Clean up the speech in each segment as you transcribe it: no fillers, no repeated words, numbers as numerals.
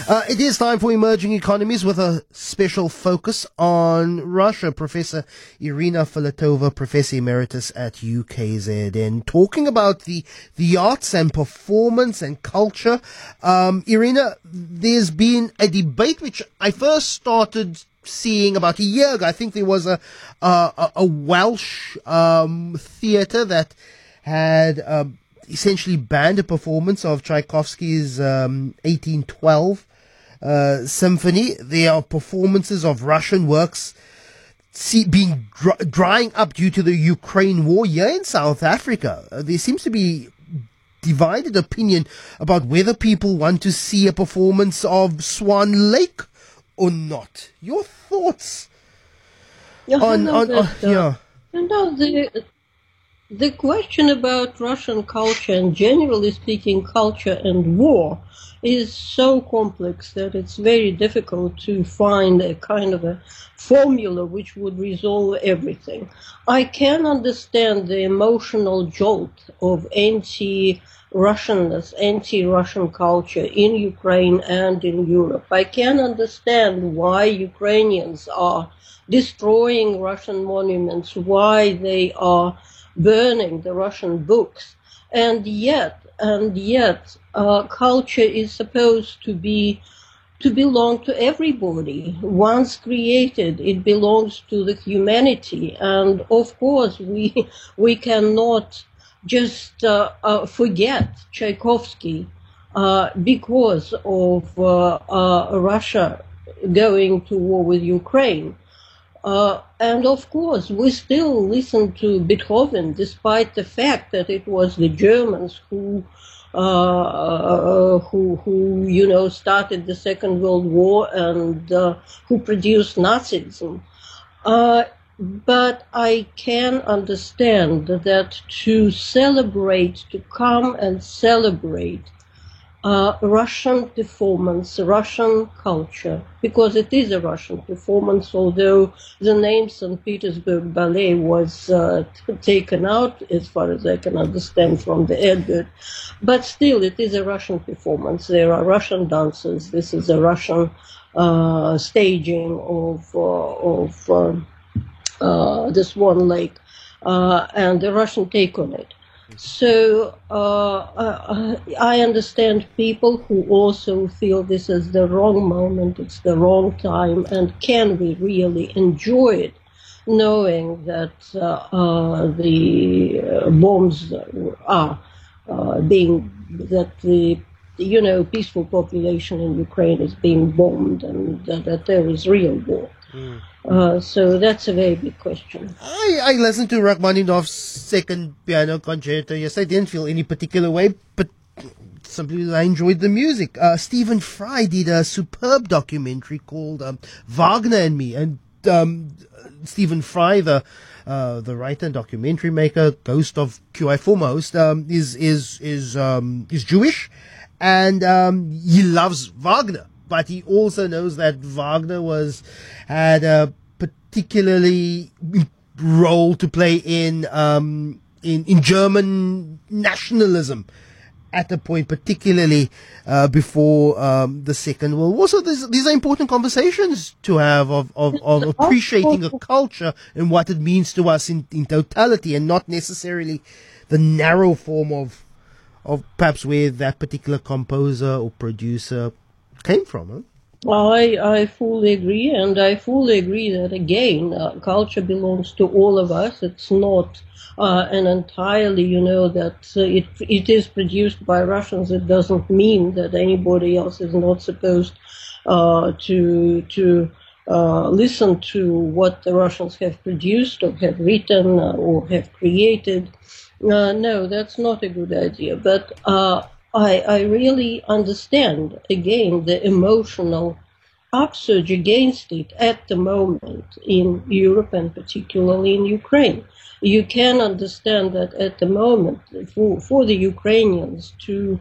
It is time for Emerging Economies with a special focus on Russia. Professor Irina Filatova, Professor Emeritus at UKZN, talking about the arts and performance and culture. Irina, there's been a debate which I first started seeing about a year ago. I think there was a Welsh theatre that had essentially banned a performance of Tchaikovsky's 1812 symphony. There are performances of Russian works being drying up due to the Ukraine war. Here in South Africa, there seems to be divided opinion about whether people want to see a performance of Swan Lake or not. Your thoughts on The question about Russian culture and generally speaking culture and war is so complex that it's very difficult to find a kind of a formula which would resolve everything. I can understand the emotional jolt of anti-Russianness, anti-Russian culture in Ukraine and in Europe. I can understand why Ukrainians are destroying Russian monuments, why they are burning the Russian books, and yet, culture is supposed to belong to everybody. Once created, it belongs to the humanity, and of course, we cannot just forget Tchaikovsky because of Russia going to war with Ukraine. And of course, we still listen to Beethoven, despite the fact that it was the Germans who started the Second World War and who produced Nazism. But I can understand that to come and celebrate Russian performance, Russian culture, because it is a Russian performance, although the name St. Petersburg Ballet was taken out, as far as I can understand from the advert, but still it is a Russian performance. There are Russian dancers. This is a Russian staging of the Swan Lake and the Russian take on it. So I understand people who also feel this is the wrong moment, it's the wrong time, and can we really enjoy it, knowing that the bombs are that the peaceful population in Ukraine is being bombed, and that there is real war. So that's a very big question. I listened to Rachmaninoff's second piano concerto. Yes, I didn't feel any particular way, but simply I enjoyed the music. Stephen Fry did a superb documentary called Wagner and Me, and Stephen Fry, the writer and documentary maker, ghost of QI former host, is Jewish, and he loves Wagner. But he also knows that Wagner had a particularly role to play in German nationalism at a point, particularly before the Second World War. So these are important conversations to have of appreciating a culture and what it means to us in totality, and not necessarily the narrow form of perhaps where that particular composer or producer came from. Huh? I fully agree, and I fully agree that, again, culture belongs to all of us. It's not an entirely, that it is produced by Russians. It doesn't mean that anybody else is not supposed to listen to what the Russians have produced or have written or have created. No, that's not a good idea. But I really understand, again, the emotional upsurge against it at the moment in Europe and particularly in Ukraine. You can understand that at the moment for the Ukrainians to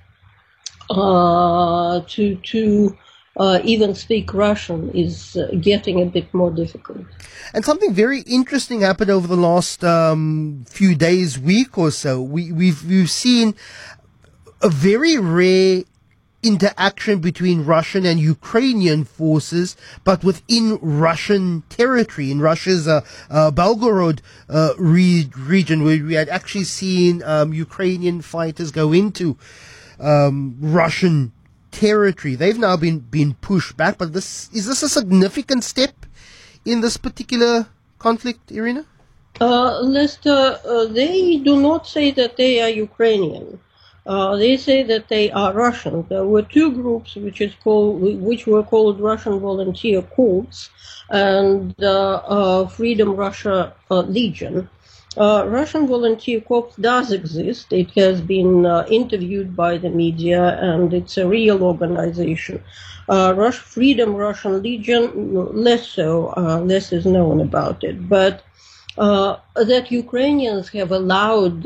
even speak Russian is getting a bit more difficult. And something very interesting happened over the last few days, week or so. We've seen a very rare interaction between Russian and Ukrainian forces, but within Russian territory, in Russia's Belgorod region, where we had actually seen Ukrainian fighters go into Russian territory. They've now been pushed back, but is this a significant step in this particular conflict, Irina? Lester, they do not say that they are Ukrainian. They say that they are Russian. There were two groups which were called Russian Volunteer Corps and Freedom Russia Legion. Russian Volunteer Corps does exist. It has been interviewed by the media, and it's a real organization. Freedom Russian Legion, less so, less is known about it. But that Ukrainians have allowed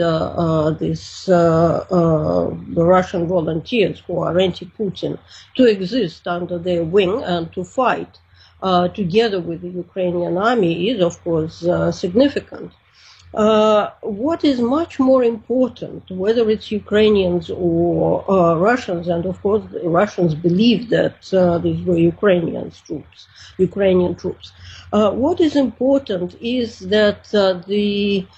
the Russian volunteers who are anti-Putin to exist under their wing and to fight together with the Ukrainian army is, of course, significant. What is much more important, whether it's Ukrainians or Russians, and of course the Russians believe that these were Ukrainian troops. What is important is that the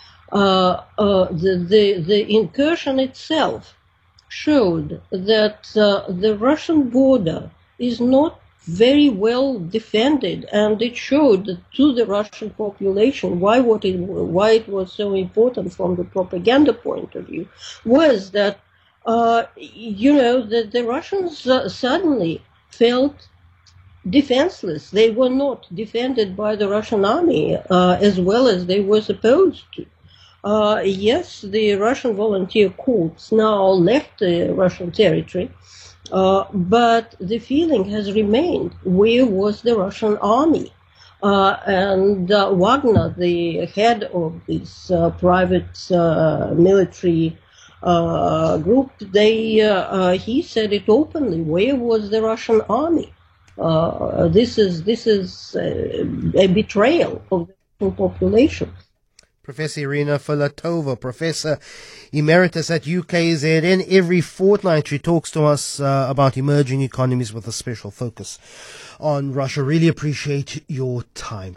incursion itself showed that the Russian border is not very well defended, and it showed to the Russian population why it was so important from the propaganda point of view was that that the Russians suddenly felt defenseless. They were not defended by the Russian army as well as they were supposed to. Yes, the Russian volunteer corps now left the Russian territory. But the feeling has remained, where was the Russian army? And Wagner, the head of this private military group, he said it openly, where was the Russian army? This is a betrayal of the Russian population. Professor Irina Filatova, Professor Emeritus at UKZN. Every fortnight she talks to us about emerging economies with a special focus on Russia. Really appreciate your time.